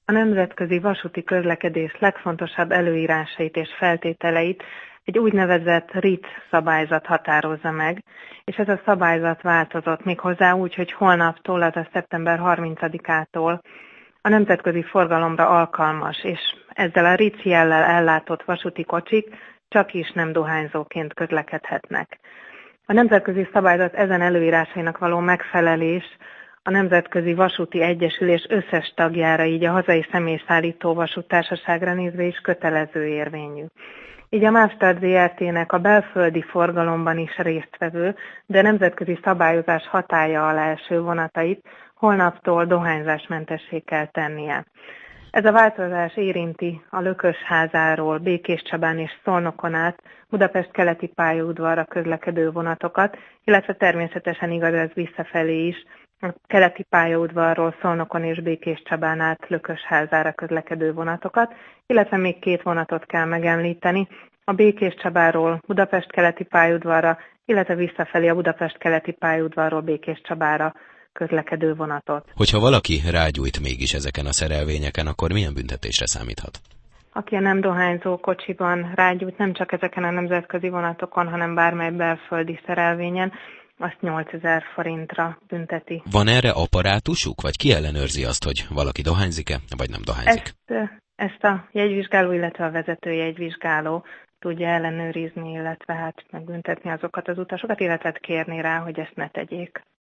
A nemzetközi vasúti közlekedés legfontosabb előírásait és feltételeit egy úgynevezett RIC szabályzat határozza meg, és ez a szabályzat változott méghozzá úgy, hogy holnaptól, azaz szeptember 30-ától a nemzetközi forgalomra alkalmas, és ezzel a RIC jellel ellátott vasúti kocsik csak is nem dohányzóként közlekedhetnek. A nemzetközi szabályzat ezen előírásainak való megfelelés a Nemzetközi Vasúti Egyesülés összes tagjára, így a hazai személyszállító vasúttársaságra nézve is kötelező érvényű. Így a Mástart Zrt-nek a belföldi forgalomban is résztvevő, de nemzetközi szabályozás hatálya alá eső vonatait holnaptól dohányzásmentessé kell tennie. Ez a változás érinti a Lökösházáról, Békéscsabán és Szolnokon át Budapest keleti pályaudvarra közlekedő vonatokat, illetve természetesen igaz ez visszafelé is, a keleti pályaudvarról Szolnokon és Békéscsabán át Lökösházára közlekedő vonatokat, illetve még 2 vonatot kell megemlíteni, a Békéscsabáról Budapest keleti pályaudvarra, illetve visszafelé a Budapest keleti pályaudvarról Békéscsabára közlekedő vonatot. Hogyha valaki rágyújt mégis ezeken a szerelvényeken, akkor milyen büntetésre számíthat? Aki a nem dohányzó kocsiban rágyújt, nem csak ezeken a nemzetközi vonatokon, hanem bármely belföldi szerelvényen, azt 8000 forintra bünteti. Van erre apparátusuk, vagy ki ellenőrzi azt, hogy valaki dohányzik-e, vagy nem dohányzik? Ezt a jegyvizsgáló, illetve a vezető jegyvizsgáló tudja ellenőrizni, illetve megbüntetni azokat az utasokat, illetve kérni rá, hogy ezt ne tegyék.